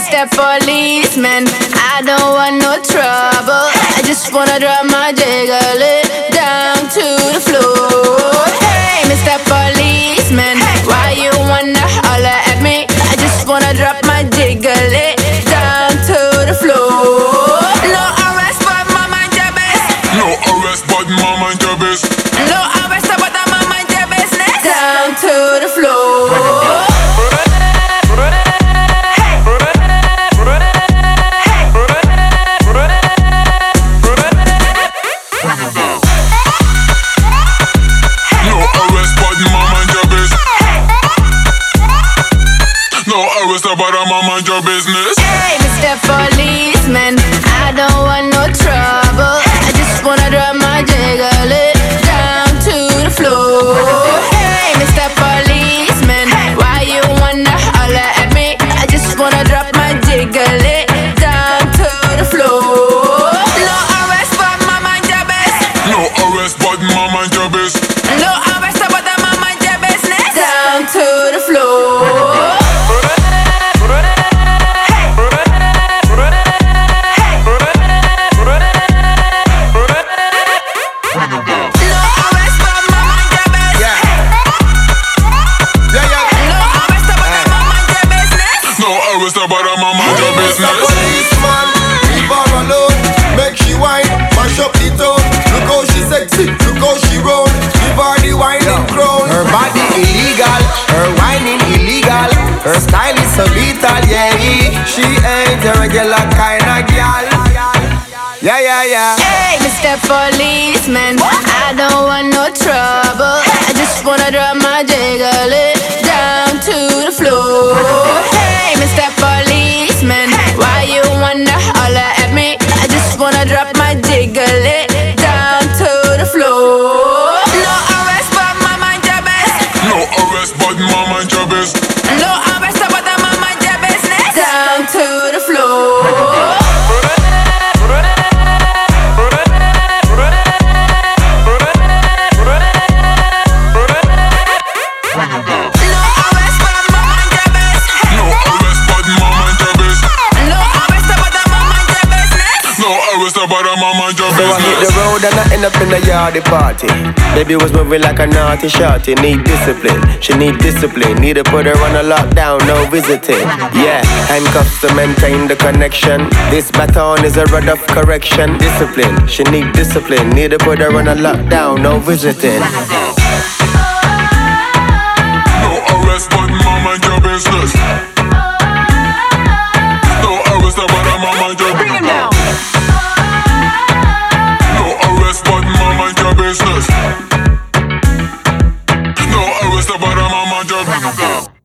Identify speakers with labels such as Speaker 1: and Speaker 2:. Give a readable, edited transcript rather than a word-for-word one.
Speaker 1: Mr. Policeman, I don't want no trouble. I just wanna drop my jiggle it down to the floor. Hey, Mr. Policeman, why you wanna holler at me? I just wanna drop my jiggle it down to the floor. No arrest, but my mind your business.
Speaker 2: No arrest, but my mind your business.
Speaker 1: No arrest, but my mind your business. Down to the floor.
Speaker 2: But I'm on mind your business.
Speaker 1: Hey, Mr. Policeman, I don't want no trouble. I just wanna drop my jiggle it down to the floor. Hey, Mr. Policeman, why you wanna holler at me? I just wanna drop my jiggle it down to the floor. No arrest, but my mind your business.
Speaker 2: No arrest, but my mind your business.
Speaker 1: No arrest, but my mind your business. Down to the floor.
Speaker 2: But I'm on mind your business.
Speaker 3: Policeman, leave her alone. Make she whine, mash up the tone. Look how she sexy, look how she roll. Give her the whining crown. Her body illegal, her whining illegal. Her style is so lethal, yeah. She ain't a regular kind of gal. Yeah, yeah, yeah.
Speaker 1: Hey, Mr. Policeman, I don't want no trouble. I just wanna drop my jiggle it down to the floor. Hey, Mr. Policeman, why you wanna holler at me? I just wanna drop my jiggle it down to the floor. No arrest, but my mind your business.
Speaker 2: No arrest, but my mind your business.
Speaker 1: No arrest, but my mind your business. Down to the floor.
Speaker 2: But I'm on mind your
Speaker 3: So I hit
Speaker 2: business.
Speaker 3: the road and I end up in a yardie party. Baby was moving like a naughty shorty. Need discipline, she need discipline. Need to put her on a lockdown, no visiting. Yeah, handcuffs to maintain the connection. This baton is a rod of correction. Discipline, she need discipline. Need to put her on a lockdown, no visiting.
Speaker 2: No arrest, but my mind your business. No arrest, but I'm on mind your business. But my mind your business. No arrest, but I'm on my job.